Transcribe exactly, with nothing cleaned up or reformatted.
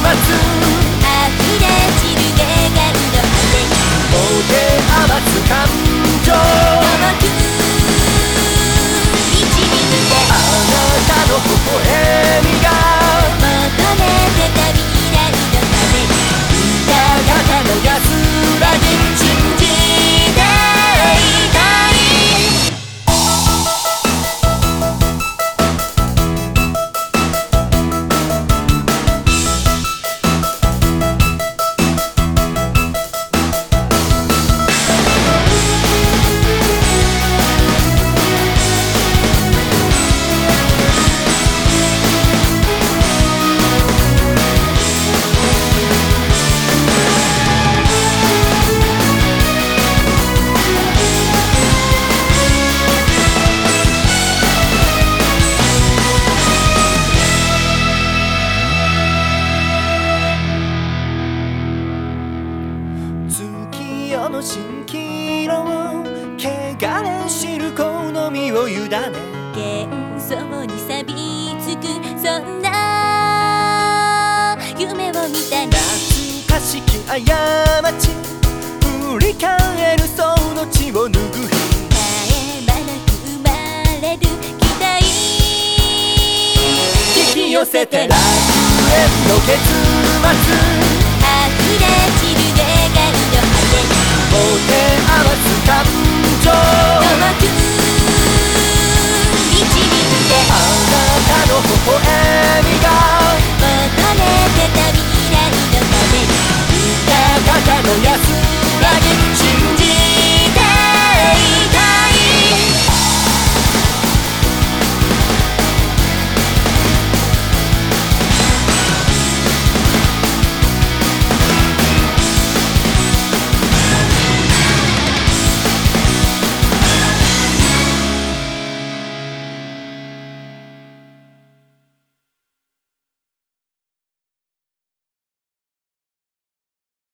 溢れ散る願いの果てに持て余す感情遠く導いてあなたの微笑みが求めてた未来のために歌がの安らぎ信じていたい月夜の蜃気楼汚れ知る好みを委ね幻想に錆びつくそんな夢を見たね懐かしき過ち振り返るその血を拭い絶え間なく生まれる期待引き寄せて楽園の結末溢れ散る願いの果てに持て余す感情遠く導いてあなたの微笑みが求めてた未